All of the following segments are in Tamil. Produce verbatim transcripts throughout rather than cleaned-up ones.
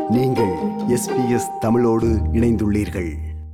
நீங்கள் எஸ் பி எஸ் தமிழோடு இணைந்துள்ளீர்கள்.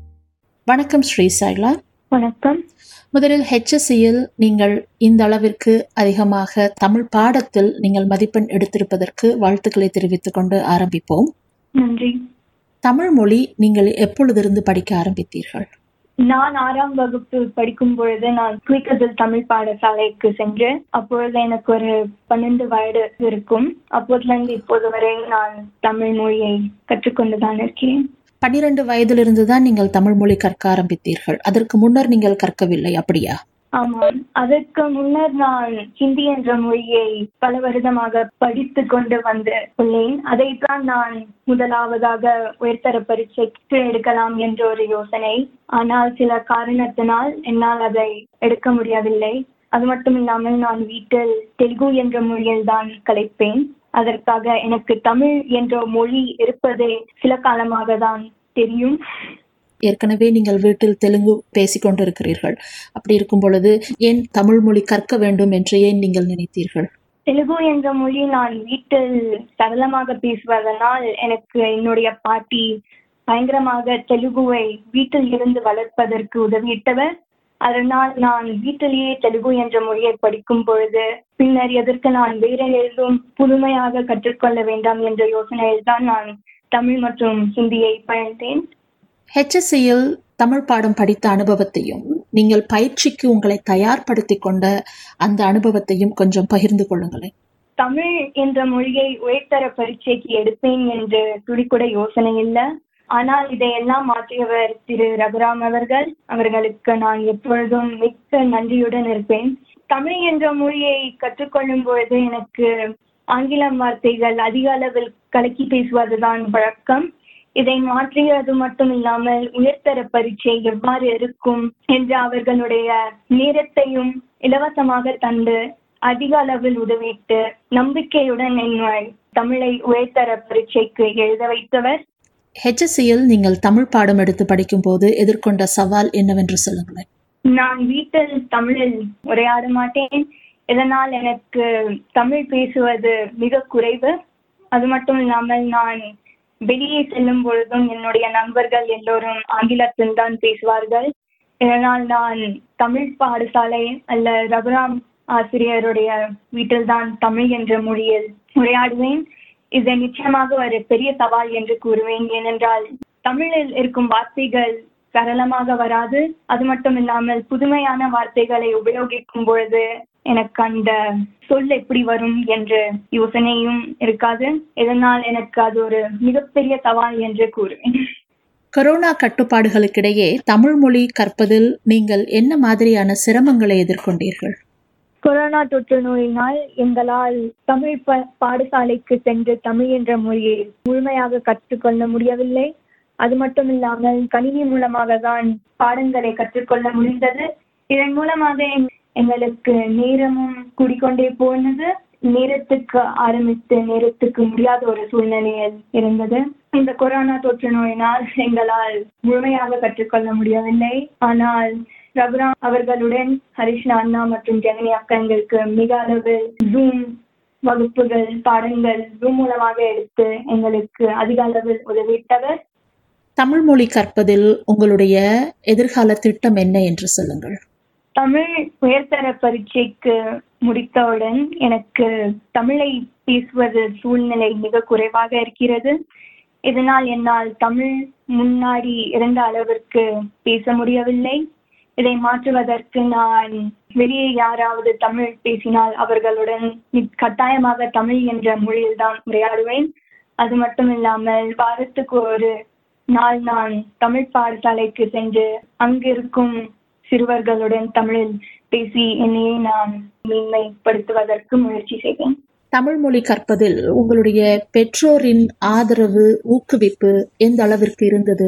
வணக்கம் ஸ்ரீ சைலா. வணக்கம். முதலில் ஹெச்எஸ்சியில் நீங்கள் இந்த அளவிற்கு அதிகமாக தமிழ் பாடத்தில் நீங்கள் மதிப்பெண் எடுத்திருப்பதற்கு வாழ்த்துக்களை தெரிவித்துக் கொண்டு ஆரம்பிப்போம். நன்றி. தமிழ் மொழி நீங்கள் எப்பொழுதிருந்து படிக்க ஆரம்பித்தீர்கள்? நான் ஆறாம் வகுப்பு படிக்கும் பொழுது நான் குயிக்கதில் தமிழ் பாடசாலைக்கு சென்றேன். அப்பொழுது எனக்கு ஒரு பன்னெண்டு வயது இருக்கும். அப்போதிலிருந்து இப்போது வரை நான் தமிழ் மொழியை கற்றுக்கொண்டுதான் இருக்கிறேன். பன்னிரண்டு வயதிலிருந்து தான் நீங்கள் தமிழ் மொழி கற்க ஆரம்பித்தீர்கள். அதற்கு முன்னர் நீங்கள் கற்கவில்லை, அப்படியா? ஆமாம், அதற்கு முன்னர் நான் ஹிந்தி என்ற மொழியை பல வருடமாக படித்து கொண்டு வந்து உள்ளேன். அதைத்தான் நான் முதலாவதாக உயர்தர பரீட்சைக்கு எடுக்கலாம் என்ற ஒரு யோசனை. ஆனால் சில காரணத்தினால் என்னால் அதை எடுக்க முடியவில்லை. அது மட்டும் இல்லாமல் நான் வீட்டில் தெலுங்கு என்ற மொழியில் தான் கலைப்பேன். அதற்காக எனக்கு தமிழ் என்ற மொழி இருப்பதே சில காலமாக தான் தெரியும். ஏற்கனவே நீங்கள் வீட்டில் தெலுங்கு பேசிக்கொண்டிருக்கிறீர்கள். அப்படி இருக்கும் பொழுது ஏன் தமிழ் மொழி கற்க வேண்டும் என்று ஏன் நீங்கள் நினைத்தீர்கள்? தெலுங்கு என்ற மொழி நான் வீட்டில் சரளமாக பேசுவதனால் எனக்கு என்னுடைய பாட்டி பயங்கரமாக தெலுங்குவை வீட்டில் இருந்து வளர்ப்பதற்கு உதவியிட்டவர். அதனால் நான் வீட்டிலேயே தெலுங்கு என்ற மொழியை படிக்கும் பொழுது பின்னர் எதற்கு நான் வேற எதுவும் புதுமையாக கற்றுக்கொள்ள வேண்டாம் என்ற யோசனையில் தான் நான் தமிழ் மற்றும் ஹிந்தியை பயின்றேன். ஹெச்எஸ்சியில் தமிழ் பாடம் படித்த அனுபவத்தையும் நீங்கள் பயிற்சிக்கு உங்களை தயார்படுத்தி கொண்ட அந்த அனுபவத்தையும் கொஞ்சம் பகிர்ந்து கொள்ளுங்களேன். தமிழ் என்ற மொழியை உயர்தர பரீட்சைக்கு எடுப்பேன் என்று துளிக்கூட யோசனை இல்லை. ஆனால் இதையெல்லாம் மாற்றியவர் திரு ரகுராம் அவர்கள். அவர்களுக்கு நான் எப்பொழுதும் மிக்க நன்றியுடன் இருப்பேன். தமிழ் என்ற மொழியை கற்றுக்கொள்ளும் பொழுது எனக்கு ஆங்கிலம் வார்த்தைகள் அதிக அளவில் கலக்கி பேசுவதுதான் வழக்கம். இதை மாற்றியது மட்டும் இல்லாமல் உயர்தர பரீட்சை எவ்வாறு இருக்கும் என்று அவர்களுடைய நேரத்தையும் இலவசமாக தந்து அதிக அளவில் உதவிட்டு நம்பிக்கையுடன் என்னை தமிழை உயர்தர பரீட்சைக்கு எழுத வைத்தவர். ஹெச்எஸ்சியில் நீங்கள் தமிழ் பாடம் எடுத்து படிக்கும் போது எதிர்கொண்ட சவால் என்னவென்று சொல்லுங்களேன். நான் வீட்டில் தமிழில் உரையாட மாட்டேன். இதனால் எனக்கு தமிழ் பேசுவது மிக குறைவு. அது மட்டும் இல்லாமல் நான் வெளியே செல்லும் பொழுதும் என்னுடைய நண்பர்கள் எல்லோரும் ஆங்கிலத்தில் தான் பேசுவார்கள். இதனால் நான் தமிழ் பாடசாலை அல்ல ரகுராம் ஆசிரியருடைய வீட்டில் தான் தமிழ் என்ற மொழியில் உரையாடுவேன். இது நிச்சயமாக ஒரு பெரிய சவால் என்று கூறுவேன். ஏனென்றால் தமிழில் இருக்கும் வார்த்தைகள் சரளமாக வராது. அது மட்டும் இல்லாமல் புதுமையான வார்த்தைகளை உபயோகிக்கும் பொழுது எனக்கு அந்த சொல் எப்படி வரும் என்ற யோசனையும் இருக்காது. இதனால் எனக்கு அது ஒரு மிகப்பெரிய சவால் என்று கூறுவேன். கொரோனா கட்டுப்பாடுகளுக்கிடையே தமிழ் மொழி கற்பதில் நீங்கள் என்ன மாதிரியான சிரமங்களை எதிர்கொண்டீர்கள்? கொரோனா தொற்று நோயினால் எங்களால் தமிழ் ப பாடசாலைக்கு சென்று தமிழ் என்ற மொழியை முழுமையாக கற்றுக்கொள்ள முடியவில்லை. அது மட்டும் இல்லாமல் கணினி மூலமாக தான் பாடங்களை கற்றுக்கொள்ள முடிந்தது. இதன் மூலமாக எங்களுக்கு நேரமும் கூடிக்கொண்டே போனது. நேரத்துக்கு ஆரம்பித்து நேரத்துக்கு முடியாத ஒரு சூழ்நிலையில் இருந்தது. இந்த கொரோனா தொற்று நோயினால் எங்களால் முழுமையாக கற்றுக்கொள்ள முடியவில்லை. ஆனால் ரகுராம் அவர்களுடன் ஹரிஷ்ணா அண்ணா மற்றும் ஜெகனி அக்கா எங்களுக்கு மிக அளவில் ஜூம் வகுப்புகள் பாடங்கள் ஜூம் மூலமாக எடுத்து எங்களுக்கு அதிக அளவில் உதவிட்டவர். தமிழ் மொழி கற்பதில் உங்களுடைய எதிர்கால திட்டம் என்ன என்று சொல்லுங்கள். தமிழ் உயர்தர பரீட்சைக்கு முடித்தவுடன் எனக்கு தமிழை பேசுவது சூழ்நிலை மிக குறைவாக இருக்கிறது. இதனால் என்னால் தமிழ் முன்னாடி இருந்த அளவிற்கு பேச முடியவில்லை. இதை மாற்றுவதற்கு நான் வெளியே யாராவது தமிழ் பேசினால் அவர்களுடன் கட்டாயமாக தமிழ் என்ற மொழியில் தான் உரையாடுவேன். அது மட்டும் இல்லாமல் வாரத்துக்கு ஒரு நாள் நான் தமிழ் பாடசாலைக்கு சென்று அங்கிருக்கும் சிறுவர்களுடன் தமிழில் பேசி என்னையை நான் மேன்மைப்படுத்துவதற்கு முயற்சி செய்வேன். தமிழ் மொழி கற்பதில் உங்களுடைய பெற்றோரின் ஆதரவு ஊக்குவிப்பு எந்த அளவிற்கு இருந்தது?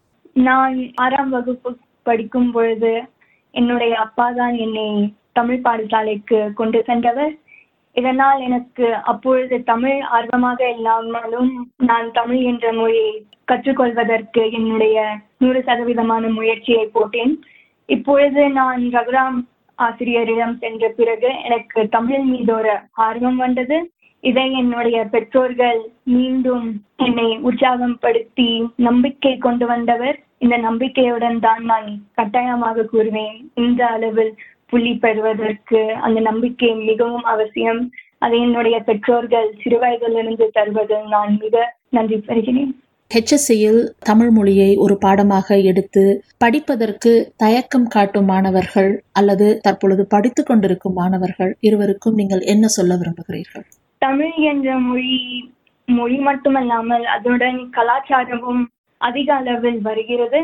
நான் ஆறாம் வகுப்பு படிக்கும் பொழுது என்னுடைய அப்பா தான் என்னை தமிழ் பாடசாலைக்கு கொண்டு சென்றவர். இதனால் எனக்கு அப்பொழுது தமிழ் ஆர்வமாக இல்லாமலும் நான் தமிழ் என்ற மொழியை கற்றுக்கொள்வதற்கு என்னுடைய நூறு சதவீதமான முயற்சியை போட்டேன். இப்பொழுது நான் ரகுராம் ஆசிரியரிடம் சென்ற பிறகு எனக்கு தமிழ் மீது ஒரு ஆர்வம் வந்தது. இதை என்னுடைய பெற்றோர்கள் மீண்டும் என்னை உற்சாகப்படுத்தி நம்பிக்கை கொண்டு வந்தவர். இந்த நம்பிக்கையுடன் தான் நான் கட்டாயமாக கூறுவேன், இந்த அளவில் புள்ளி பெறுவதற்கு அந்த நம்பிக்கை மிகவும் அவசியம். அதை என்னுடைய பெற்றோர்கள் சிறுவயதிலிருந்து தருவதில் நான் மிக நன்றி பெறுகிறேன். ஹெச்எஸ்சியில் தமிழ் மொழியை ஒரு பாடமாக எடுத்து படிப்பதற்கு தயக்கம் காட்டும் மாணவர்கள் அல்லது தற்பொழுது படித்துக் கொண்டிருக்கும் மாணவர்கள் இருவருக்கும் நீங்கள் என்ன சொல்ல விரும்புகிறீர்கள்? தமிழ் என்ற மொழி மொழி மட்டுமல்லாமல் அதனுடன் கலாச்சாரமும் அதிக அளவில் வருகிறது.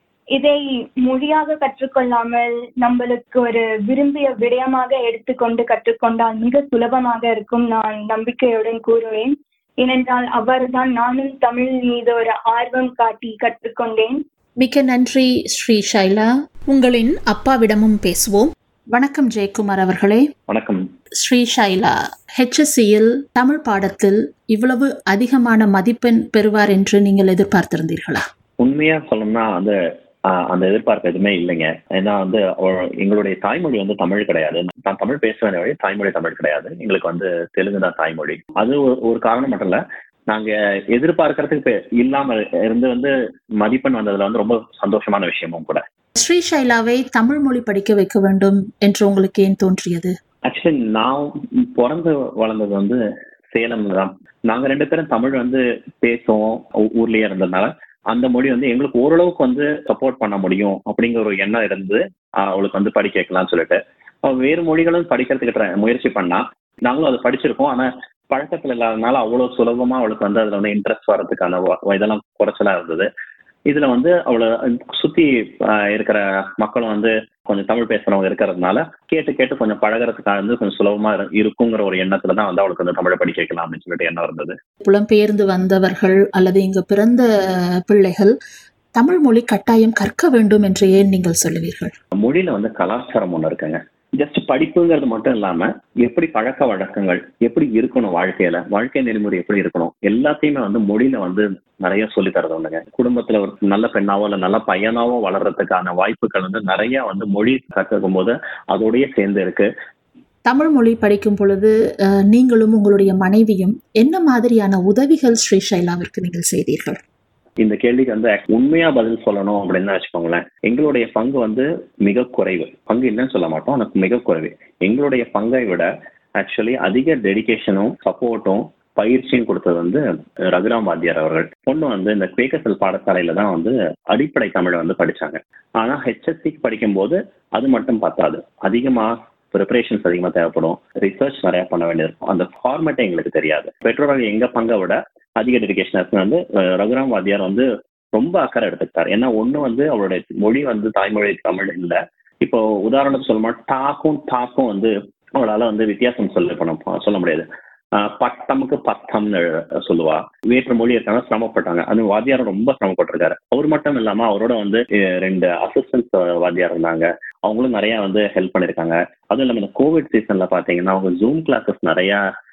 இதை மொழியாக கற்றுக்கொள்ளாமல் நம்மளுக்கு ஒரு விரும்பிய விடயமாக எடுத்துக்கொண்டு கற்றுக்கொண்டால் மிக சுலபமாக இருக்கும். நான் நம்பிக்கையுடன் கூறுவேன். ஏனென்றால் அவர்தான் நானும் தமிழ் மீது ஒரு ஆர்வம் காட்டி கற்றுக்கொண்டேன். மிக்க நன்றி ஸ்ரீ ஷைலா. உங்களின் அப்பாவிடமும் பேசுவோம். வணக்கம் ஜெயக்குமார் அவர்களே. வணக்கம். ஸ்ரீ ஷைலா ஹெச்எஸ்சியில் தமிழ் பாடத்தில் இவ்வளவு அதிகமான மதிப்பெண் பெறுவார் என்று நீங்கள் எதிர்பார்த்திருந்தீர்களா? உண்மையா சொல்லணும்னா அந்த அந்த எதிர்பார்ப்பு எதுவுமே இல்லைங்க. ஏன்னா வந்து எங்களுடைய தாய்மொழி வந்து தமிழ் கிடையாது. நான் தமிழ் பேசுவேன் வழி தாய்மொழி தமிழ் கிடையாது. எங்களுக்கு வந்து தெலுங்கு தான் தாய்மொழி. அது ஒரு காரணம் மட்டும் இல்ல, நாங்க எதிர்பார்க்கறதுக்கு இல்லாம இருந்து வந்து மதிப்பெண் வந்ததுல வந்து ரொம்ப சந்தோஷமான விஷயமும் கூட. ஸ்ரீ ஷைலாவை தமிழ் மொழி படிக்க வைக்க வேண்டும் என்று உங்களுக்கு ஏன் தோன்றியது? ஆக்சுவலி நான் பிறந்து வளர்ந்தது வந்து சேலம் தான். நாங்க ரெண்டு பேரும் தமிழ் வந்து பேசுவோம் ஊர்லயே இருந்ததுனால அந்த மொழி வந்து எங்களுக்கு ஓரளவுக்கு வந்து சப்போர்ட் பண்ண முடியும் அப்படிங்கிற ஒரு எண்ணம் இருந்து அவளுக்கு வந்து படிக்க வைக்கலாம்னு சொல்லிட்டு வேறு மொழிகளும் படிக்கிறதுக்கு முயற்சி பண்ணா. நாங்களும் அதை படிச்சிருக்கோம். ஆனா பழக்கத்துல இல்லாதனால அவ்வளவு சுலபமா அவளுக்கு வந்து அதுல வந்து இன்ட்ரெஸ்ட் வர்றதுக்கான இதெல்லாம் குறைச்சலா இருந்தது. இதுல வந்து அவளை சுத்தி இருக்கிற மக்களும் வந்து கொஞ்சம் தமிழ் பேசுறவங்க இருக்கிறதுனால கேட்டு கேட்டு கொஞ்சம் பழகிறதுக்காக வந்து கொஞ்சம் சுலபமா இருக்குங்கிற ஒரு எண்ணத்துலதான் வந்து அவளுக்கு வந்து தமிழை படிக்க வைக்கலாம் அப்படின்னு சொல்லிட்டு எண்ணம் இருந்தது. புலம்பெயர்ந்து வந்தவர்கள் அல்லது இங்கு பிறந்த பிள்ளைகள் தமிழ் மொழி கட்டாயம் கற்க வேண்டும் என்று ஏன் நீங்கள் சொல்லுவீர்கள்? மொழியில வந்து கலாச்சாரம் ஒண்ணு இருக்குங்க. ஜஸ்ட் படிப்புங்கிறது மட்டும் இல்லாம எப்படி பழக்க வழக்கங்கள் எப்படி இருக்கணும், வாழ்க்கையில வாழ்க்கை நெறிமுறை எப்படி இருக்கணும், எல்லாத்தையுமே வந்து மொழியில வந்து நிறைய சொல்லி தரது ஒண்ணுங்க. குடும்பத்துல ஒரு நல்ல பெண்ணாவோ இல்ல நல்ல பையனாவோ வளர்றதுக்கான வாய்ப்புகள் வந்து நிறைய வந்து மொழி கற்றுக்கும் போது அதோடய சேர்ந்து இருக்கு. தமிழ் மொழி படிக்கும் பொழுது நீங்களும் உங்களுடைய மனைவியும் என்ன மாதிரியான உதவிகள் ஸ்ரீ ஷைலாவிற்கு நீங்கள் செய்தீர்கள்? இந்த கேள்விக்கு வந்து உண்மையா பதில் சொல்லணும் அப்படின்னு வச்சுக்கோங்களேன், எங்களுடைய பங்கு வந்து மிக குறைவு. பங்கு இல்லைன்னு சொல்ல மாட்டோம், ஆனால் மிக குறைவு. எங்களுடைய பங்கை விட ஆக்சுவலி அதிக டெடிகேஷனும் சப்போர்ட்டும் பயிற்சியும் கொடுத்தது வந்து ரகுராம் வாத்தியார் அவர்கள். பொண்ணு வந்து இந்த குவேக்கசல் பாடசாலையில தான் வந்து அடிப்படை தமிழை வந்து படிச்சாங்க. ஆனா ஹெச்எஸ்சிக்கு படிக்கும் போது அது மட்டும் பத்தாது, அதிகமா ப்ரிப்பரேஷன்ஸ் அதிகமாக தேவைப்படும், ரிசர்ச் நிறைய பண்ண வேண்டியிருக்கும். அந்த ஃபார்மேட்டே எங்களுக்கு தெரியாது. பெற்றோர்கள் எங்க பங்கை விட அதிக டெடிகேஷன் வந்து ரகுராம் வாத்தியார் வந்து ரொம்ப அக்கறை எடுத்துக்கிட்டார். ஏன்னா ஒண்ணு வந்து அவருடைய மொழி வந்து தாய்மொழி தமிழ் இல்லை. இப்போ உதாரணத்துக்கு சொல்லணும்னா டாக்கும் டாக்கும் வந்து அவளால வந்து வித்தியாசம் சொல்ல சொல்ல முடியாது. பட்டமுக்கு பத்தம்னு சொல்லுவா. வேற்று மொழி இருக்காங்க, சிரமப்பட்டாங்க. அது வாத்தியாரம் ரொம்ப சிரமப்பட்டிருக்காரு. அவர் மட்டும் இல்லாம அவரோட வந்து ரெண்டு அசிஸ்டன்ட் வாத்தியார் இருந்தாங்க, அவங்களும் நிறைய வந்து ஹெல்ப் பண்ணிருக்காங்க. அதுவும் இல்லாம இந்த கோவிட் சீசன்ல பாத்தீங்கன்னா அவங்க ஜூம் கிளாஸஸ் நிறைய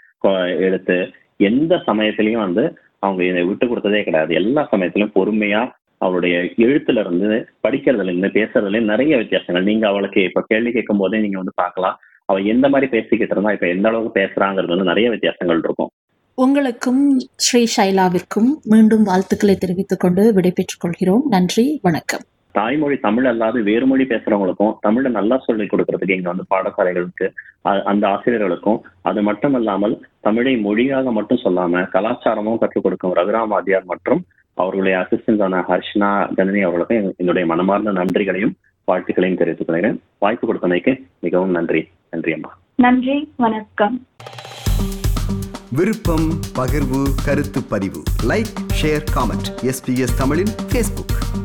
எடுத்து எந்த சமயத்திலையும் வந்து அவங்க இதை விட்டு கொடுத்ததே கிடையாது. எல்லா சமயத்திலும் பொறுமையா அவளுடைய எழுத்துல இருந்து படிக்கிறதுல இருந்து பேசுறதுல நிறைய வித்தியாசங்கள். நீங்க அவளுக்கு இப்ப கேள்வி கேட்கும் போதே நீங்க வந்து பார்க்கலாம், அவ எந்த மாதிரி பேசிக்கிட்டு இருந்தா இப்ப எந்த அளவுக்கு பேசுறாங்கிறது வந்து நிறைய வித்தியாசங்கள் இருக்கும். உங்களுக்கும் ஸ்ரீ ஷைலாவிற்கும் மீண்டும் வாழ்த்துக்களை தெரிவித்துக் கொண்டு விடைபெற்றுக் கொள்கிறோம். நன்றி, வணக்கம். தாய்மொழி தமிழ் அல்லாது வேறு மொழி பேசுறவங்களுக்கும் தமிழை நல்லா சொல்லிக் கொடுக்கறதுக்கு இங்க வந்து பாடசாலைகளுக்கு அந்த ஆசிரியர்களுக்கும், அது மட்டும் இல்லாமல் தமிழை மொழியாக மட்டும் சொல்லாம கலாச்சாரமும் கற்றுக் கொடுக்கும் ரகுராம் வாத்தியார் மற்றும் அவர்களுடைய அசிஸ்டன்டான ஹர்ஷனா ஜனனி அவர்களுக்கும் என்னுடைய மனமார்ந்த நன்றிகளையும் வாழ்த்துக்களையும் தெரிவித்துக் கொள்கிறேன். வாய்ப்பு கொடுத்தமைக்கு மிகவும் நன்றி. நன்றி அம்மா. நன்றி, வணக்கம். விருப்பம், பகிர்வு, கருத்து பதிவு, லைக், ஷேர், காமெண்ட். எஸ்பிஎஸ் தமிழின் ஃபேஸ்புக்.